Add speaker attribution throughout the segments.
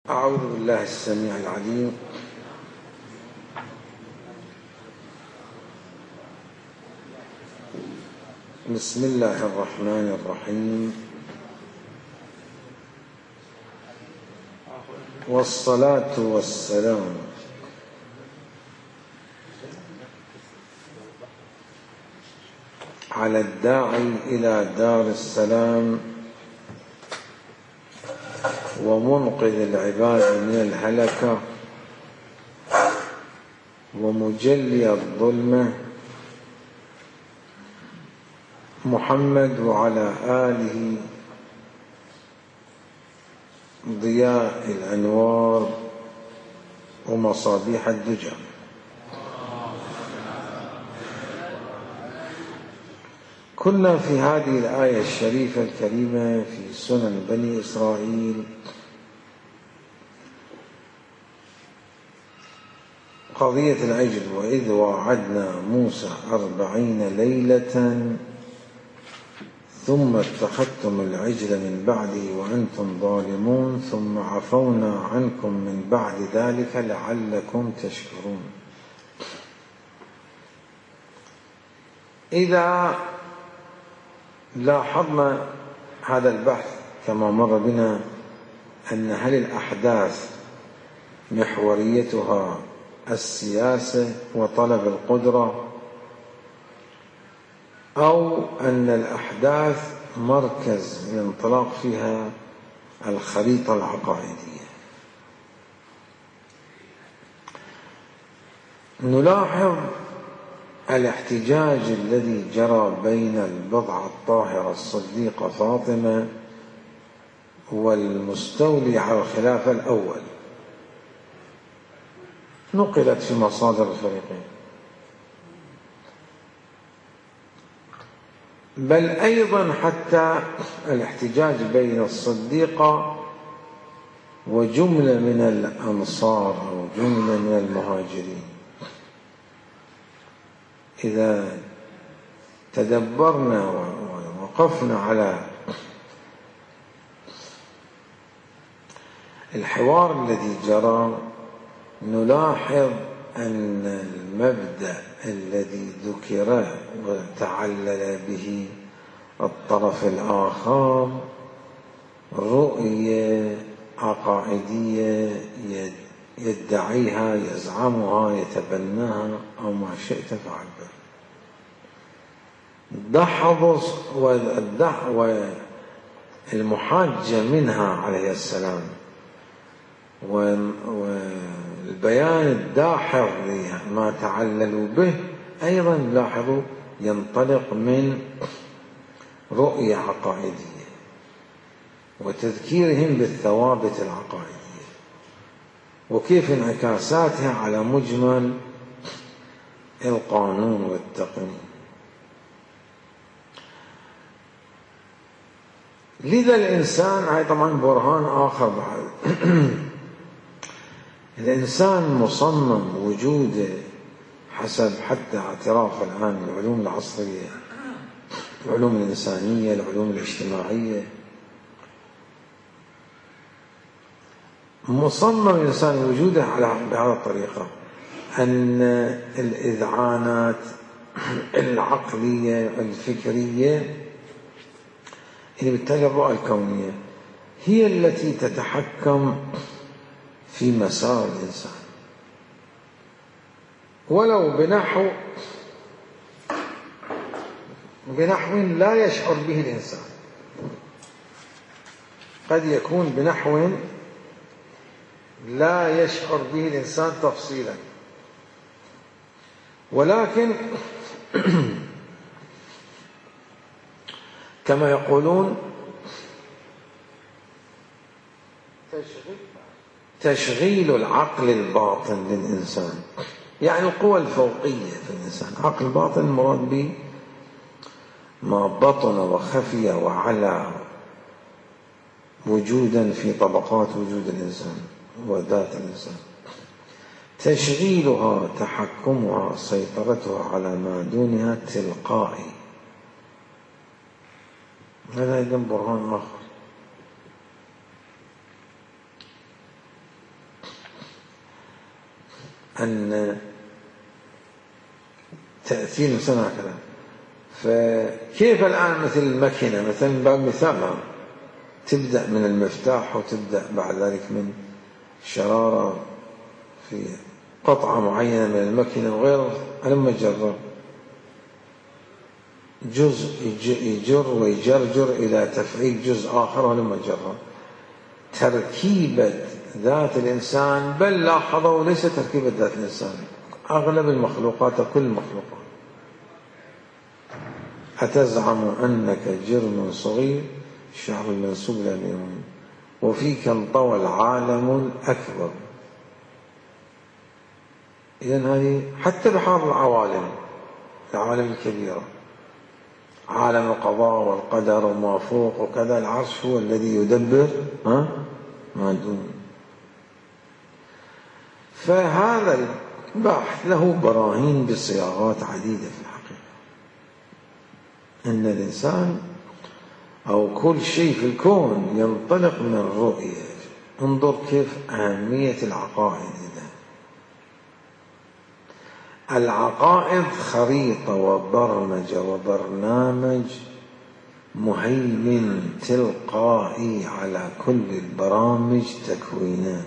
Speaker 1: أعوذ بالله السميع العليم بسم الله الرحمن الرحيم والصلاة والسلام على الداعي إلى دار السلام ومنقذ العباد من الهلكة ومجلي الظلمة محمد وعلى آله ضياء الأنوار ومصابيح الدجى. كنا في هذه الآية الشريفة الكريمة في سنن بني إسرائيل قضية العجل، وإذ وعدنا موسى 40 ليلة ثم اتخذتم العجل من بعده وأنتم ظالمون ثم عفونا عنكم من بعد ذلك لعلكم تشكرون. إذا لاحظنا هذا البحث كما مر بنا أن هل الأحداث محوريتها السياسة وطلب القدرة، أو أن الأحداث مركز الانطلاق فيها الخريطة العقائدية. نلاحظ الاحتجاج الذي جرى بين البضعة الطاهرة الصديقة فاطمة والمستولي على الخلافة الأول، نقلت في مصادر الفريقين، بل أيضا حتى الاحتجاج بين الصديقة وجملة من الأنصار أو جملة من المهاجرين. إذا تدبرنا ووقفنا على الحوار الذي جرى نلاحظ أن المبدأ الذي ذكر وتعلل به الطرف الآخر رؤية عقائدية يدعيها، يزعمها، يتبناها، أو ما شئت فعبر. دحض والمحاجة منها عليه السلام والبيان الداحض لما تعللوا به أيضا لاحظوا ينطلق من رؤية عقائدية وتذكيرهم بالثوابت العقائدية وكيف انعكاساتها على مجمل القانون والتقنين. لذا الإنسان، هاي طبعا برهان آخر بعد الإنسان مصمم وجوده حسب حتى اعتراف الآن العلوم العصرية، العلوم الإنسانية، العلوم الاجتماعية، مصمم الإنسان وجوده بهذه الطريقة، أن الإذعانات العقلية الفكرية اللي بالتالي الرؤى الكونية هي التي تتحكم في مسار الإنسان، ولو بنحو لا يشعر به الإنسان. قد يكون بنحو لا يشعر به الإنسان تفصيلا، ولكن كما يقولون تشغيل العقل الباطن للإنسان، يعني القوى الفوقية في الإنسان. عقل باطن مراد به ما بطن وخفي وعلى وجودا في طبقات وجود الإنسان وذات الإنسان. تشغيلها، تحكمها، سيطرتها على ما دونها تلقائي. هذا أيضا برهان آخر. أن تأثير الإنسان هكذا. فكيف الآن مثل المكنة مثلا، باب مثال، تبدأ من المفتاح وتبدأ بعد ذلك من شرارة في قطعة معينة من المكنة وغيره، لما جرب جزء يجر ويجرجر إلى تفعيل جزء آخر، ولما جرب تركيبة ذات الإنسان، بل لاحظوا ليس تركيبة ذات الإنسان، أغلب المخلوقات كل المخلوقات. أتزعم أنك جرم صغير الشعر المنسوب لليوم وفيك انطوى العالم الأكبر. إذن هذه حتى بحار العوالم الكبيرة، عالم القضاء والقدر وما فوق وكذا، العرش هو الذي يدبر ما دون. فهذا البحث له براهين بصياغات عديدة في الحقيقة، أن الإنسان أو كل شيء في الكون ينطلق من الرؤية. انظر كيف أهمية العقائد. العقائد خريطة وبرمجة وبرنامج مهيمن تلقائي على كل البرامج تكوينا،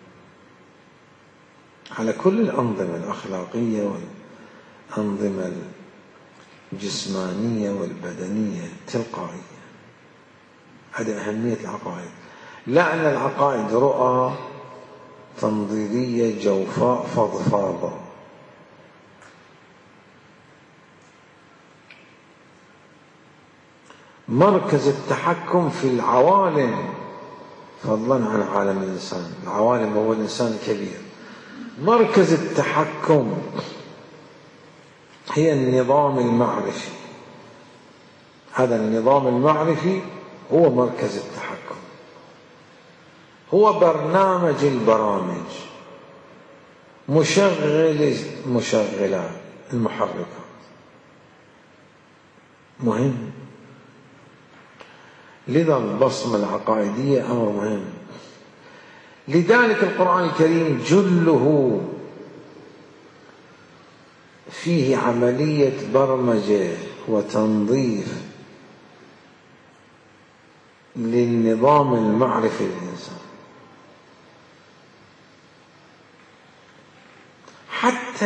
Speaker 1: على كل الأنظمة الأخلاقية والأنظمة الجسمانية والبدنية تلقائية. هذه أهمية العقائد. لأن العقائد رؤى تنظيرية جوفاء فضفاضة، مركز التحكم في العوالم فضلا عن عالم الإنسان. العوالم هو الإنسان الكبير، مركز التحكم هي النظام المعرفي. هذا النظام المعرفي هو مركز التحكم، هو برنامج البرامج، مشغلات المحركات. مهم. لذا البصمة العقائدية أمر مهم. لذلك القرآن الكريم جله فيه عملية برمجة وتنظيف للنظام المعرفي للإنسان. حتى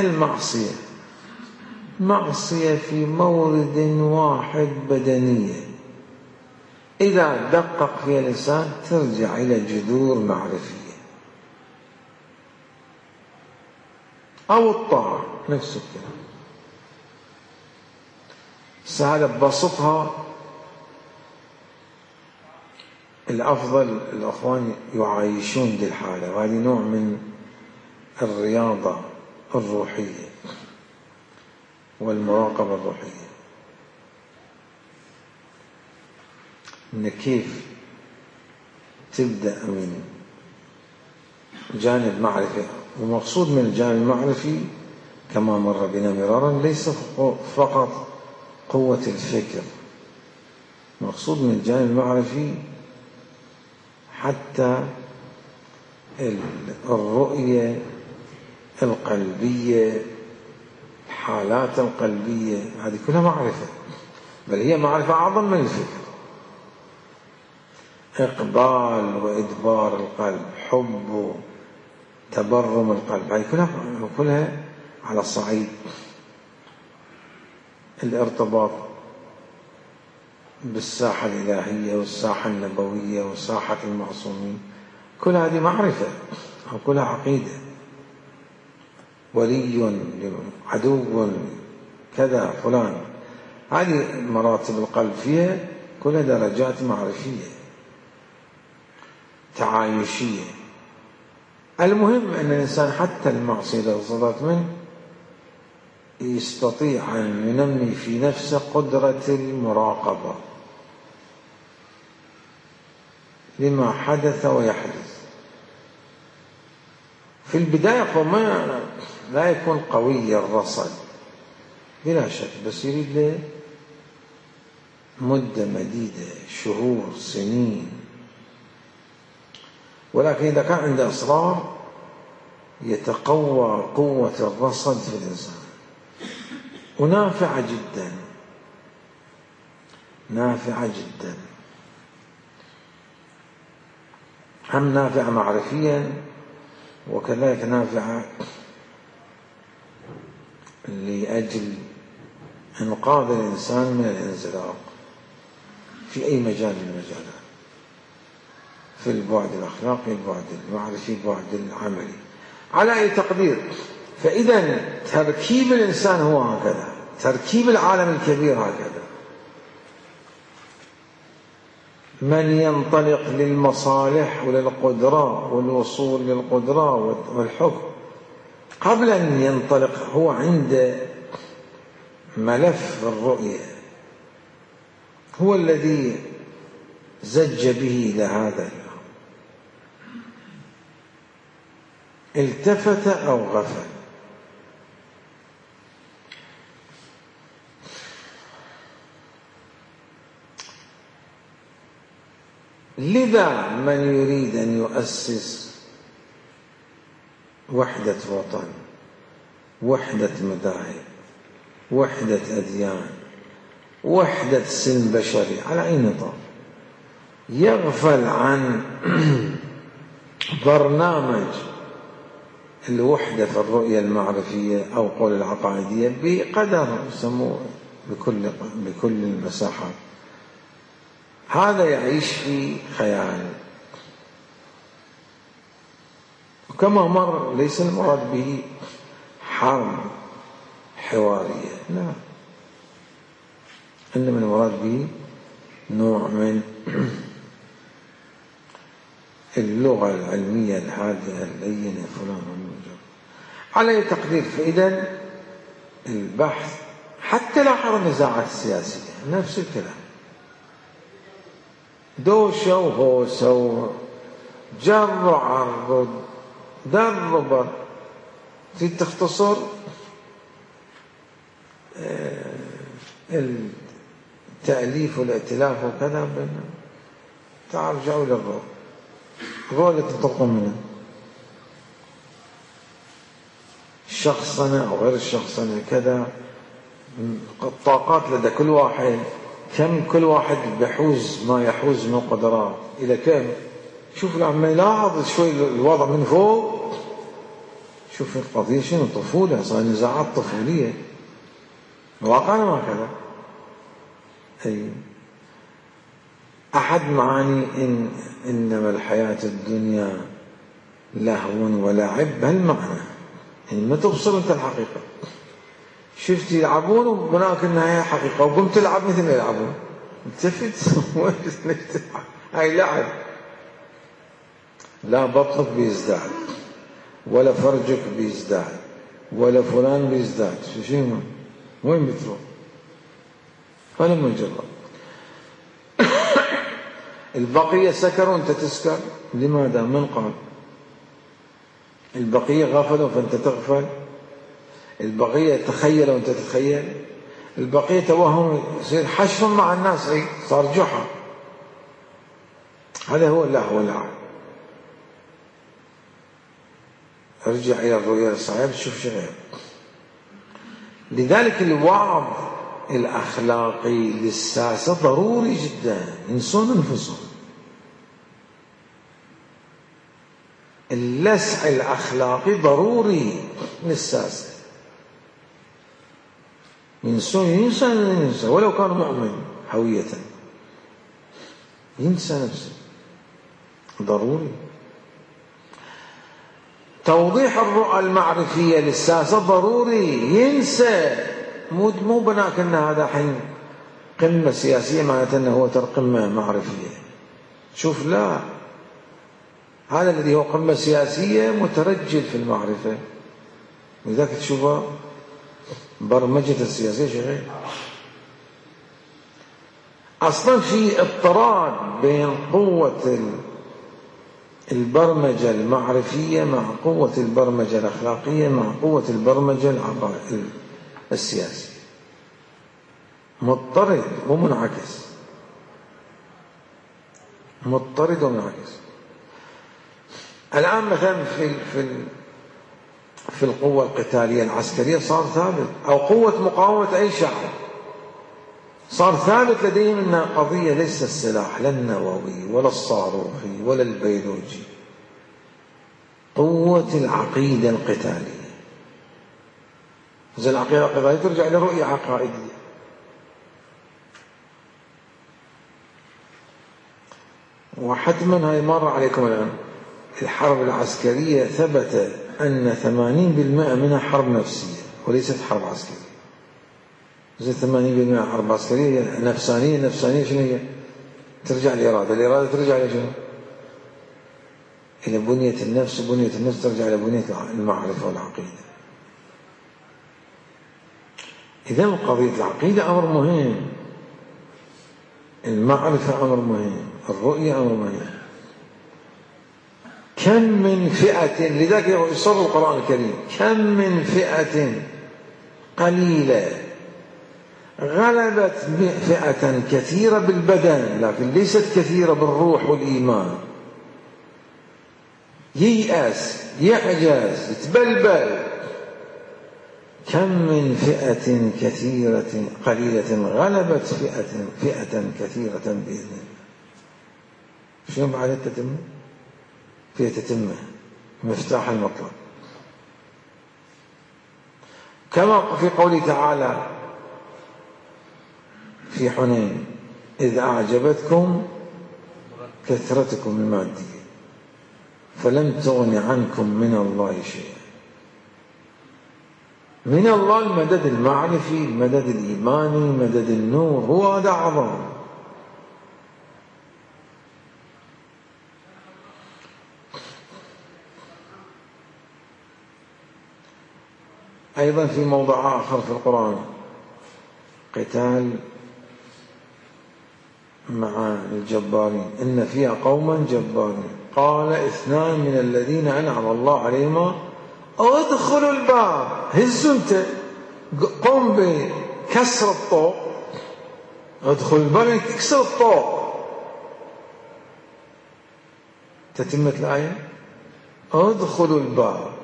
Speaker 1: المعصية في مورد واحد بدنية، إذا دقق فيها الإنسان ترجع إلى جذور معرفية. أو الطاعة نفس الكلام. هذا ببسطها الأفضل الأخوان يعايشون دي الحالة، وهذه نوع من الرياضة الروحية والمراقبة الروحية، إن كيف تبدأ من جانب معرفي. ومقصود من الجانب المعرفي كما مر بنا مرارا ليس فقط قوة الفكر، مقصود من الجانب المعرفي حتى الرؤية القلبية، الحالات القلبية، هذه كلها معرفة، بل هي معرفة أعظم من الفكر. إقبال وإدبار القلب، حب وتبرم القلب، هذه كلها على صعيد الارتباط بالساحة الإلهية والساحة النبوية وساحة المعصومين. كل هذه معرفة أو كلها عقيدة. ولي عدو كذا فلان، هذه مراتب القلب فيها كلها درجات معرفية تعايشية. المهم أن الإنسان حتى المعصية إذا صدرت منه يستطيع أن ينمي في نفسه قدرة المراقبة لما حدث ويحدث. في البداية فما لا يكون قوي الرصد بلا شك، بس يريد له مدة مديدة، شهور، سنين. ولكن إذا كان عنده إصرار يتقوى قوة الرصد في الإنسان، ونافعة جدا، نافعة جدا، هم نافعة معرفيا وكذلك نافعة لأجل إنقاذ الإنسان من الانزلاق في أي مجال من المجالات، في البعد الأخلاقي، البعد المعرفي، البعد العملي، على أي تقدير. فإذا تركيب الإنسان هو هكذا، تركيب العالم الكبير هكذا. من ينطلق للمصالح وللقدرة والوصول للقدرة والحكم قبل أن ينطلق هو عند ملف الرؤية، هو الذي زج به إلى هذا، التفت أو غفل. لذا من يريد أن يؤسس وحدة وطن، وحدة مذاهب، وحدة أديان، وحدة سن بشري على أي نطاق، يغفل عن برنامج الوحدة في الرؤية المعرفية أو قول العقائدية بقدر يسموه بكل المساحات، هذا يعيش في خيال. وكما مر ليس المراد به حرب حوارية، لا، إنما المراد به نوع من اللغة العلمية الهادئة اللينة فلان وموجود على تقدير. فإذا البحث حتى لاحظ النزاعات السياسية نفس الكلام، دوشة وهوسة جر وعرض درب، تريد تختصر التأليف والائتلاف وكذا، ترجعوا للرؤى، الرؤى تنطلقون منها، الشخصنة أو غير الشخصنة كذا، الطاقات لدى كل واحد، كم كل واحد بيحوز ما يحوز من قدرات إلى كم. شوف لما يلاحظ شوي الوضع من فوق، شوف القضية شنو، طفولة، صار نزاعات طفولية، واقعنا ما كذا. أي أحد معاني إنما الحياة الدنيا لهو ولعب، هالمعنى يعني ما تبصر أنت الحقيقة، شفت يلعبون وبناك النهاية حقيقة، وقمت تلعب مثل ما يلعبون، التفت هاي لعب، لا بطنك بيزداد ولا فرجك بيزداد ولا فلان بيزداد، شو وين بتروح؟ ولا مجرد البقية سكروا وانت تسكر، لماذا؟ من قال؟ البقية غفلوا فانت تغفل، البقية تخيلوا وانت تتخيل، البقية توهم، يصير حشر مع الناس، اي صار جحا. هذا هو اللهو واللعب. ارجع إلى الرؤية الصحيحة تشوف شيء. لذلك الوعظ الأخلاقي للساسة ضروري جدا، ينسون أنفسهم. اللسع الأخلاقي ضروري للساسة، ينسى ولو كان مؤمن هوية، ينسى نفسه، ضروري. توضيح الرؤى المعرفية للساسة ضروري، ينسى، مو بناك أن هذا حين قمة سياسية معناته أنه هو قمة معرفية. شوف، لا، هذا الذي هو قمة سياسية مترجل في المعرفة، لذلك تشوفها برمجة السياسية شغال. أصلا في اضطراد بين قوة البرمجة المعرفية مع قوة البرمجة الأخلاقية مع قوة البرمجة السياسية، مضطرد ومنعكس، مضطرد ومنعكس. الآن مثلا في في القوة القتالية العسكرية صار ثابت، أو قوة مقاومة أي شعب صار ثابت لديهم أنها قضية ليس السلاح لا النووي ولا الصاروخي ولا البيولوجي، قوة العقيدة القتالية. إذا العقيدة القتالية ترجع لرؤية عقائدية. وحتما هاي مر عليكم الآن، الحرب العسكرية ثبت أن 80% منها حرب نفسية وليست حرب عسكرية. زي 80% حرب عسكرية نفسانية. نفسانية شنو هي؟ ترجع الإرادة، الإرادة ترجع إلى شنو؟ إلى بنية النفس، وبنية النفس ترجع إلى بنية المعرفة والعقيدة. إذا قضية العقيدة أمر مهم، المعرفة أمر مهم، الرؤية أمر مهم. كم من فئة، لذلك يصر القرآن الكريم كم من فئة قليلة غلبت فئة كثيرة بالبدن لكن ليست كثيرة بالروح والإيمان. ييأس، يعجز، يتبلبل. كم من فئة كثيرة قليلة غلبت فئة كثيرة بإذن الله. شنو بعد التتمة؟ فيها تتمة، مفتاح المطلب. كما في قوله تعالى في حنين: إذ أعجبتكم كثرتكم المادية فلم تغن عنكم من الله شيئا. من الله المدد المعرفي، المدد الإيماني، مدد النور، هو هذا أعظم. أيضا في موضع آخر في القرآن قتال مع الجبارين: إن فيها قوما جبارين قال 2 من الذين أنعم الله عليهم ادخلوا الباب. هزوا انت، قم بكسر الطوق. ادخل الباب تكسر الطوق. تتمة الآية: ادخلوا الباب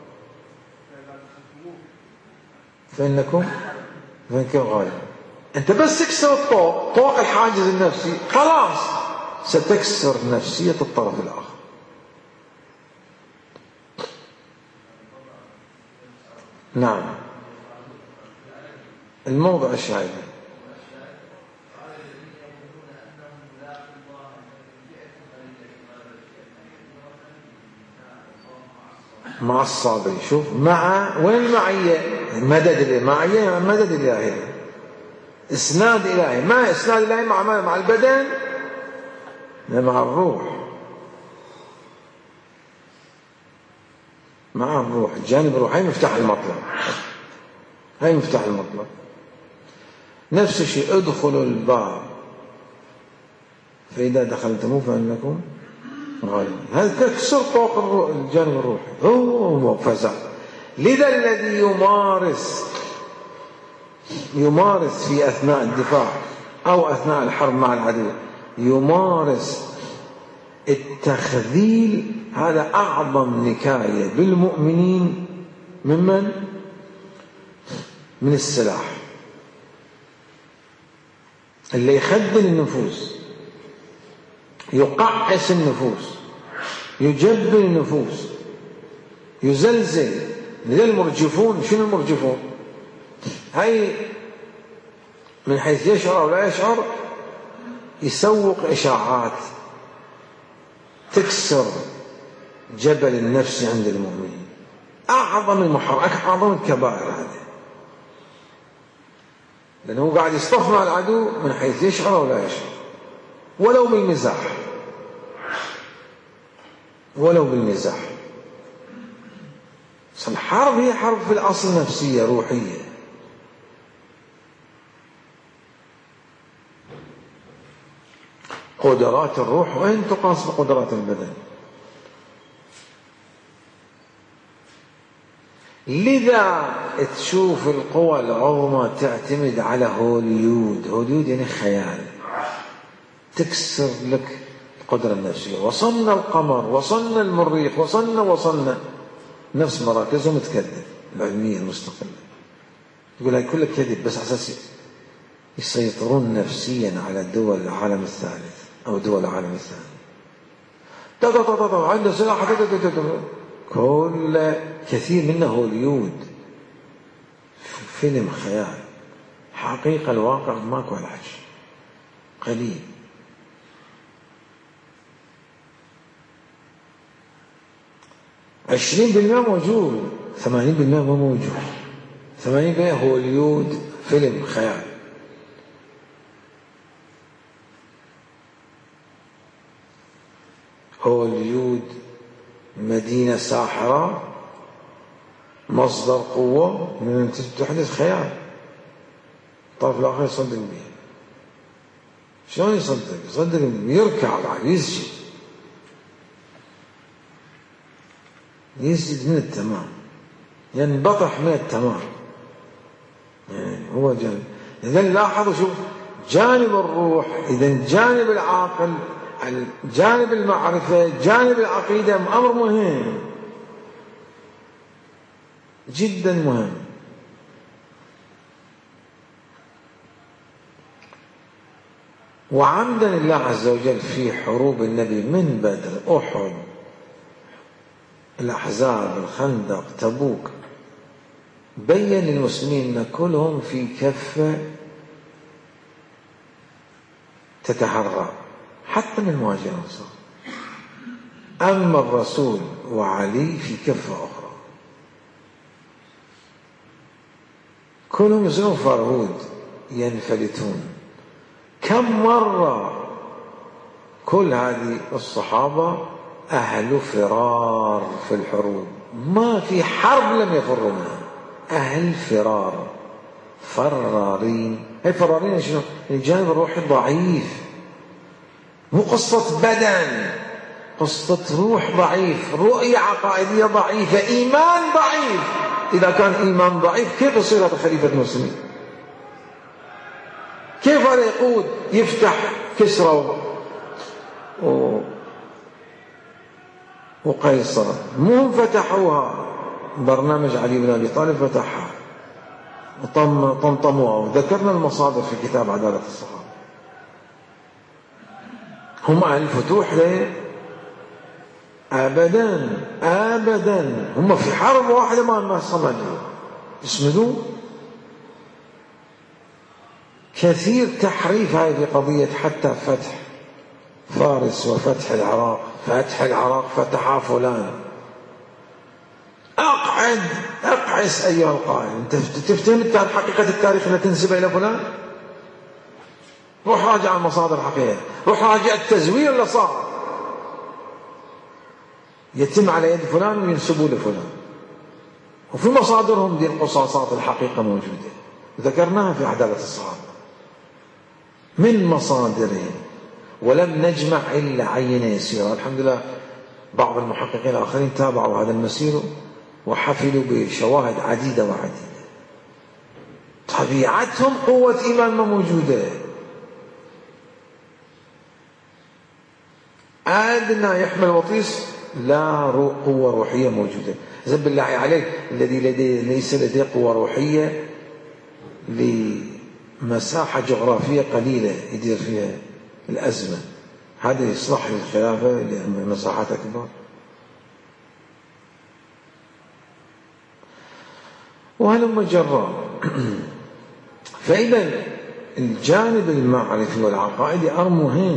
Speaker 1: فإنكم غالبون. أنت بس تكسر الطوق، طوق الحاجز النفسي، خلاص ستكسر نفسية الطرف الآخر. نعم، الموضع الشاهد مع الصابرين. شوف، مع وين المعية؟ مدد المعية، مدد الإلهي، إسناد إلهي. ما إسناد إلهي مع البدن، مع الروح، مع الروح، الجانب الروحي. مفتاح المطلب، هاي مفتاح المطلب. نفس الشيء: ادخلوا الباب فإذا دخلتموه فإنكم غالبون. هذا تكسر طوق الجانب الروحي، هو فزع. لذا الذي يمارس في أثناء الدفاع أو أثناء الحرب مع العدو، يمارس التخذيل، هذا أعظم نكاية بالمؤمنين من السلاح. اللي يخذل النفوس، يقعس النفوس، يجبر النفوس، يزلزل. المرجفون، شنو المرجفون؟ هاي من حيث يشعر أو لا يشعر يسوق إشاعات تكسر جبل النفس عند المؤمنين. أعظم المحرمات، أعظم الكبائر هذه، لأنه قاعد يصطف مع العدو من حيث يشعر أو لا يشعر، ولو بالمزاح، ولو بالمزاح. الحرب هي حرب في الأصل نفسية روحية. قدرات الروح وين تقاس بقدرات البدن؟ لذا تشوف القوى العظمى تعتمد على هوليود. هوليود يعني خيال، تكسر لك القدرة النفسية. وصلنا القمر، وصلنا المريخ، وصلنا نفس مراكزهم تكذب العلمية المستقلة، يقول هاي كلها كذب بس على أساس يسيطرون نفسيا على دول العالم الثالث أو دول العالم الثاني. عنده سلاح كل كثير منه هوليود، فيلم خيال. حقيقة الواقع ماكو الحج قليل. ال 20% موجود، 80% مو موجود. 80% هوليود، فيلم خيال. هوليود مدينة ساحرة، مصدر قوة من تحدث خيال. الطرف الآخر يصدق به. شلون يصدق؟ يصدق يركع بعد، يسجد من التمام، ينبطح من التمام. يعني هو جانب. إذا لاحظوا شوف جانب الروح، إذا جانب العاقل، جانب المعرفة، جانب العقيدة أمر مهم جدا مهم. وعمدا الله عز وجل في حروب النبي من بدر، أحد، الأحزاب، الخندق، تبوك، بين للمسلمين أن كلهم في كفة تتحرى حتى من مواجهة الأنصار. أما الرسول وعلي في كفة أخرى، كلهم يصيرون فرهود ينفلتون. كم مرة كل هذه الصحابة أهل فرار في الحروب، ما في حرب لم يفروا منها، أهل فرار، فرارين. هي فرارين شنو؟ الجانب الروحي ضعيف، مو قصة بدن، قصة روح ضعيف، رؤية عقائدية ضعيفة، إيمان ضعيف. إذا كان إيمان ضعيف كيف يصير هذا خليفة المسلمين؟ كيف هذا يقود يفتح كسرى وقيصر؟ مو فتحوها، برنامج علي بن أبي طالب فتحها وطمطموها، وذكرنا المصادر في كتاب عدالة الصحابة. هم أهل الفتوح ليه؟ أبدا أبدا، هم في حرب واحدة ما صمدوا، يصمدوا. كثير تحريف هاي في قضية حتى فتح فارس وفتح العراق. فتح العراق فتحها فلان. اقعس أيها القائل، أنت تفتهم حقيقة التاريخ لا تنسبه إلى فلان؟ روح راجع المصادر الحقيقية، روح راجع التزوير اللي صار يتم على يد فلان وينسبوا لفلان، وفي مصادرهم دي القصاصات الحقيقة موجودة، ذكرناها في عدالة الصحابة من مصادرهم، ولم نجمع إلا عينة يسيرة. الحمد لله بعض المحققين الآخرين تابعوا هذا المسير وحفلوا بشواهد عديدة وعديدة. طبيعتهم قوة إيمان ما موجودة، أدنى يحمل وطيس لا قوة روحية موجودة. زب الله عليك الذي ليس لديه قوة روحية لمساحة جغرافية قليلة يدير فيها الأزمة، هذا يصلح للخلافة لمساحات أكبر. وهلم جرا. فإذا الجانب المعرفي والعقائدي أمر مهم.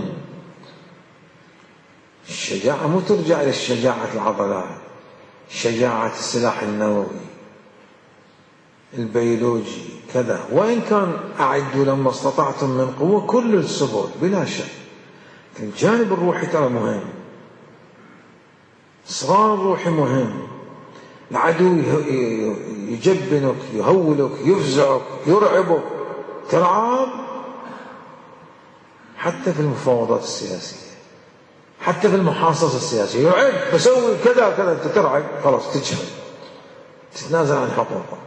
Speaker 1: الشجاعة مو ترجع إلى الشجاعة العضلات، شجاعة السلاح النووي البيولوجي كذا، وإن كان أعدوا لما استطعتم من قوة كل السبل بلا شك. الجانب الروحي ترى مهم، إصرار الروحي مهم. العدو يجبنك، يهولك، يفزعك، يرعبك، ترعب. حتى في المفاوضات السياسية، حتى في المحاصصة السياسية يرعب، بسوي كذا كذا، ترعب خلاص تجهل، تتنازل عن حقوقك.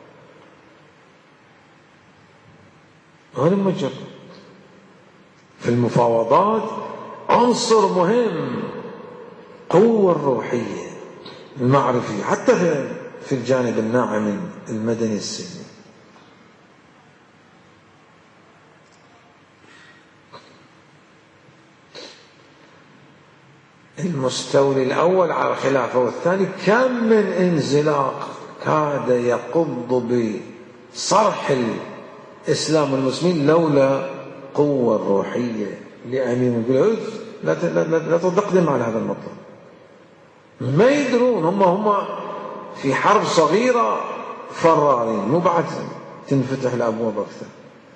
Speaker 1: هذا المجرد في المفاوضات عنصر مهم، قوة الروحية. المعرفي، حتى في الجانب الناعم المدني السلمي. المستولي الأول على الخلافة والثاني كم من انزلاق كاد يقض بصرح الإسلام والمسلمين لولا قوة الروحية لأمير الجيوش. لا تقدم على هذا المطلب. ما يدرون، هم في حرب صغيرة فرارين، مو بعد تنفتح الأبواب أكثر.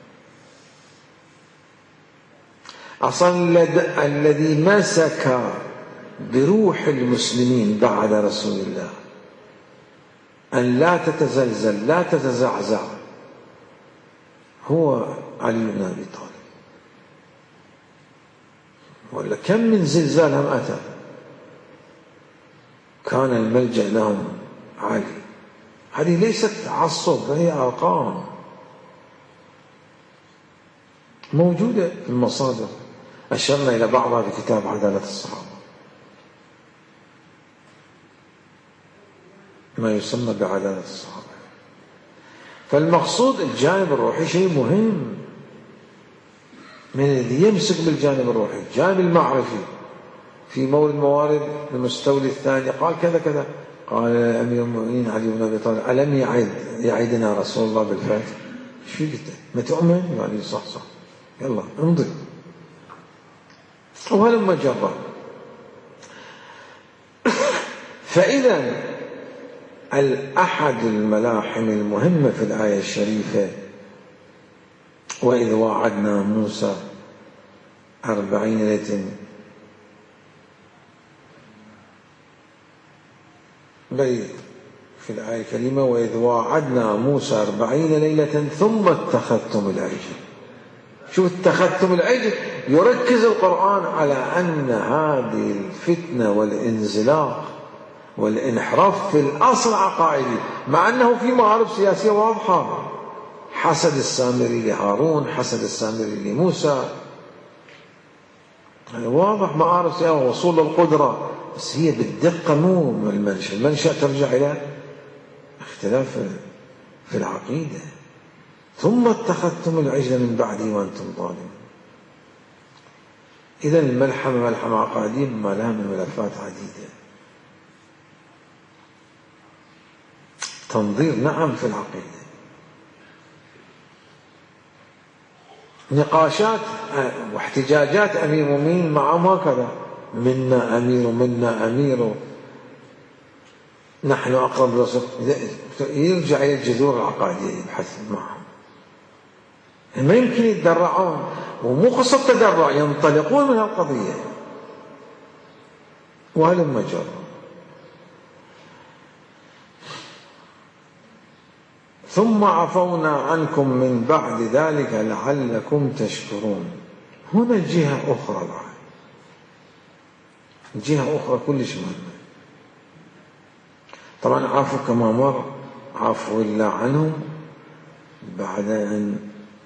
Speaker 1: أصلا الذي مسك بروح المسلمين بعد رسول الله أن لا تتزلزل لا تتزعزع هو علي بن أبي طالب. ولا كم من زلزال هم أتى كان الملجأ لهم علي. هذه ليست تعصب، هي أرقام موجودة في المصادر، أشرنا إلى بعضها في كتاب عدالة الصحابة، ما يسمى بعدالة الصحابة. فالمقصود الجانب الروحي شيء مهم. من الذي يمسك بالجانب الروحي الجانب المعرفي. في مورد موارد المستولي الثاني قال كذا كذا، قال أمير المؤمنين علي بن أبي طالب ألم يعدنا رسول الله بالفتح؟ شو قلت؟ ما تؤمن؟ يعني صح يلا امضي. وهلما جرى. فإذا أحد الملاحم المهمة في الآية الشريفة وإذ واعدنا موسى 40 ليلة في الآية الكريمة وإذ واعدنا موسى 40 ليلة ثم اتخذتم العجل. شوف اتخذتم العجل، يركز القرآن على أن هذه الفتنة والانزلاق والانحراف في الأصل عقائدي، مع أنه في معارف سياسية واضحة، حسد السامري لهارون، حسد السامري لموسى، يعني واضح معارف سياسية ووصول للقدرة، بس هي بالدقة مو المنشأ ترجع إلى اختلاف في العقيدة. ثم اتخذتم العجل من بعدي وأنتم ظالمون. إذن ملحمة عقائدية بما لها من ملفات عديدة. تنظير نعم في العقيدة، نقاشات واحتجاجات أمير المؤمنين معهم هكذا، منا أمير نحن أقرب للرسول، يرجع إلى الجذور العقائدية يبحث معهم. ما يمكن يتدرعون، ومو قصة تدرع، ينطلقون من القضية. وهلم جرى. ثم عفونا عنكم من بعد ذلك لعلكم تشكرون. هنا جهة أخرى بعد، جهة أخرى كلش مهمة. طبعا عفو كما مر، عفو الله عنهم بعد أن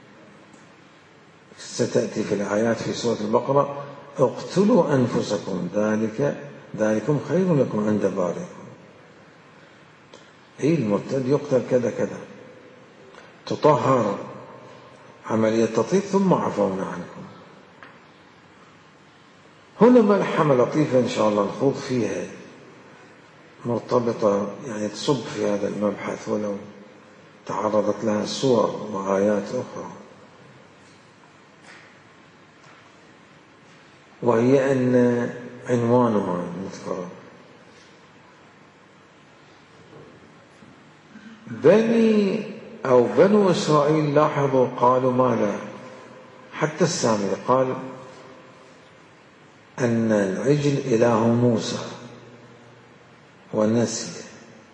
Speaker 1: ستأتي في الآيات في سورة البقرة اقتلوا أنفسكم ذلكم خير لكم عند بارئكم. المرتد يقتل كذا كذا، تطهر عملية تطهير ثم عفونا عنكم. هنا ملحمة لطيفة إن شاء الله نخوض فيها، مرتبطة يعني تصب في هذا المبحث ولو تعرضت لها صور وآيات أخرى، وهي أن عنوانها نذكره: بنو إسرائيل لاحظوا قالوا ماذا؟ حتى السامري قال أن العجل إله موسى ونسي.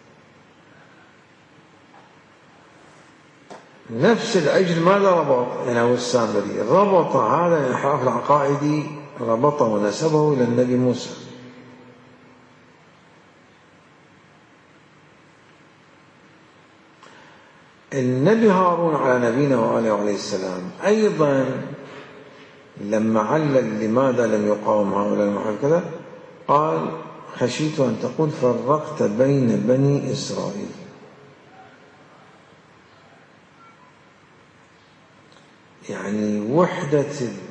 Speaker 1: نفس العجل ماذا ربط؟ يعني هو السامري ربط هذا الانحراف العقائدي، ربطه ونسبه إلى النبي موسى. النبي هارون على نبينا وآله عليه السلام أيضا لما علل لماذا لم يقاوم هؤلاء المحارب كذا، قال خشيت أن تقول فرقت بين بني إسرائيل. يعني وحدة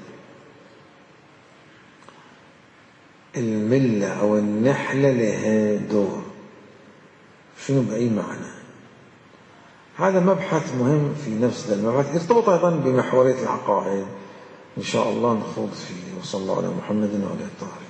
Speaker 1: الملة أو النحلة لها دور، شنو بأي معنى؟ هذا مبحث مهم في نفس المبحث، يرتبط أيضا بمحورية العقائد، إن شاء الله نخوض فيه. وصلى الله على محمد وعلى آله الطاهرين.